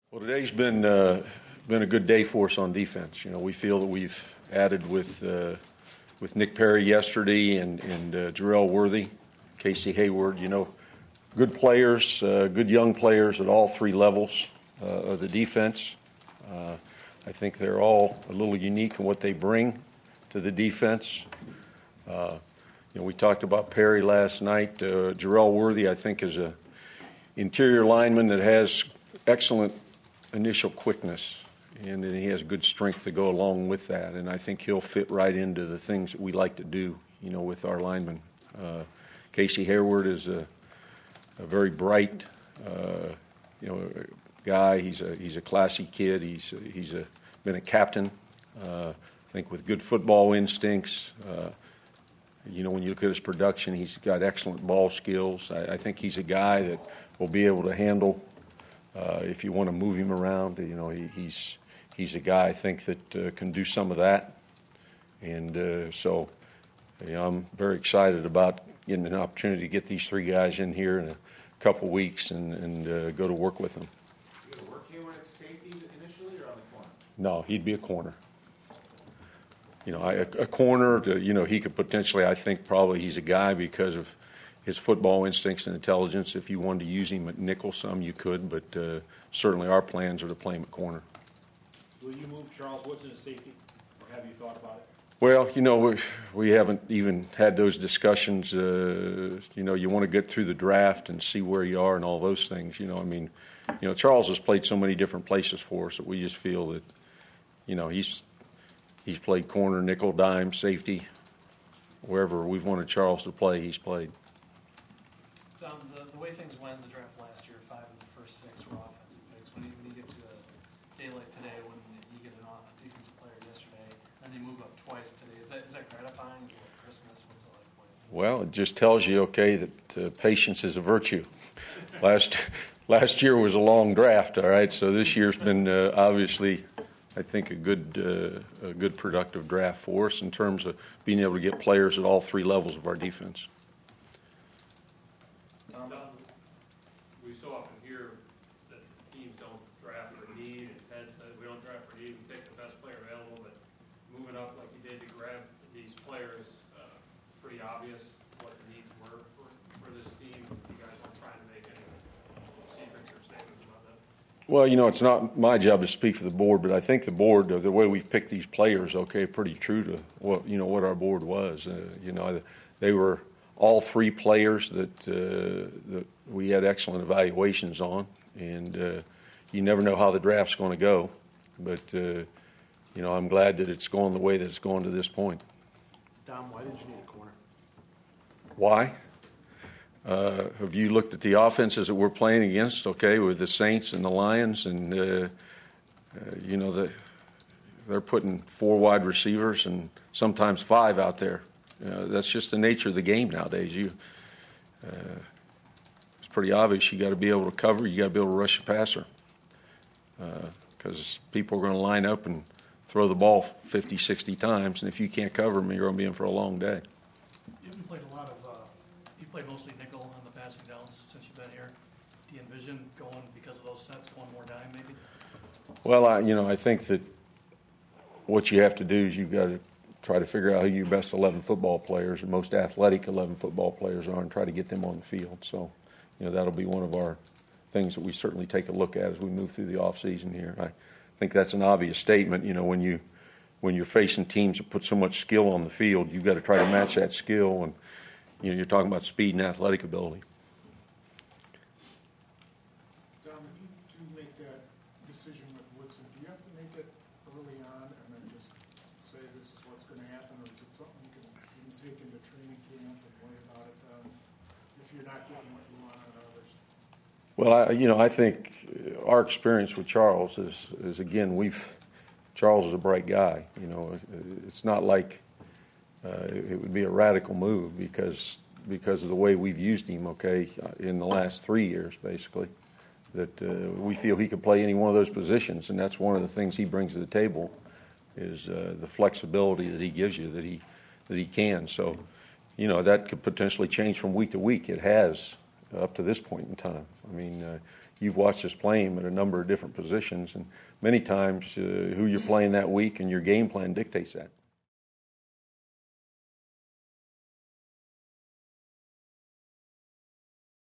Well, today's been a good day for us on defense. You know, we feel that we've added with Nick Perry yesterday and Jarrell Worthy, Casey Hayward. You know, good players, good young players at all three levels of the defense. I think they're all a little unique in what they bring to the defense. You know, we talked about Perry last night. Jarrell Worthy, I think, is a interior lineman that has excellent initial quickness, and then he has good strength to go along with that. And I think he'll fit right into the things that we like to do, you know, with our linemen. Casey Hayward is a very bright, you know, guy. He's a classy kid. He's been a captain. I think with good football instincts. You know, when you look at his production, he's got excellent ball skills. I think he's a guy that will be able to handle if you want to move him around. You know, he's a guy I think that can do some of that. And so, you know, I'm very excited about getting an opportunity to get these three guys in here in a couple weeks and go to work with them. You going to work him at safety initially or on the corner? No, he'd be a corner. You know, a corner, you know, he could potentially, I think probably he's a guy because of his football instincts and intelligence. If you wanted to use him at nickel some, you could, but certainly our plans are to play him at corner. Will you move Charles Woodson to safety, or have you thought about it? Well, you know, we haven't even had those discussions. You know, you want to get through the draft and see where you are and all those things. You know, I mean, you know, Charles has played so many different places for us that we just feel that, you know, he's played corner, nickel, dime, safety, wherever we've wanted Charles to play, he's played. Tom, the way things went in the draft last year, 5 of the first 6 were offensive picks. When you get to a day like today, when you get a defensive player yesterday, and they move up twice today, is that gratifying? Is it like Christmas? What's it like? Well, it just tells you, okay, that patience is a virtue. Last year was a long draft, all right. So this year's been obviously, I think, a good productive draft for us in terms of being able to get players at all three levels of our defense. We so often hear that teams don't draft for need, and Ted said we don't draft for need, we take the best player available, but moving up like you did to grab these players, pretty obvious what the needs were for this team. You guys weren't trying to make any secrets or statements about that? Well, you know, it's not my job to speak for the board, but I think the board, the way we've picked these players, okay, pretty true to what our board was. You know, they were all three players that we had excellent evaluations on, and you never know how the draft's going to go. But you know, I'm glad that it's gone the way that it's gone to this point. Dom, why did you need a corner? Why? Have you looked at the offenses that we're playing against, okay, with the Saints and the Lions, and, you know, they're putting 4 wide receivers and sometimes 5 out there. That's just the nature of the game nowadays. It's pretty obvious you got to be able to cover, you got to be able to rush the passer because people are going to line up and throw the ball 50, 60 times, and if you can't cover them, you're going to be in for a long day. You haven't played a lot of you played mostly nickel on the passing downs since you've been here. Do you envision going, because of those sets, going more dime maybe? Well, you know, I think that what you have to do is you've got to try to figure out who your best 11 football players and most athletic 11 football players are and try to get them on the field. So, you know, that'll be one of our things that we certainly take a look at as we move through the offseason here. I think that's an obvious statement. You know, when you're facing teams that put so much skill on the field, you've got to try to match that skill, and you know, you're talking about speed and athletic ability. Dom, if you do make that decision with Woodson, do you have to make it early on and then just say this is what's going to happen, or is it something you can take into training camp and worry about it if you're not getting what you want out of others? Well, you know, I think our experience with Charles is again, Charles is a bright guy. You know, it's not like it would be a radical move because of the way we've used him, okay, in the last 3 years, basically, that we feel he could play any one of those positions, and that's one of the things he brings to the table is the flexibility that he gives you, that he can. So, you know, that could potentially change from week to week. It has up to this point in time. I mean, you've watched us play him at a number of different positions, and many times who you're playing that week and your game plan dictates that.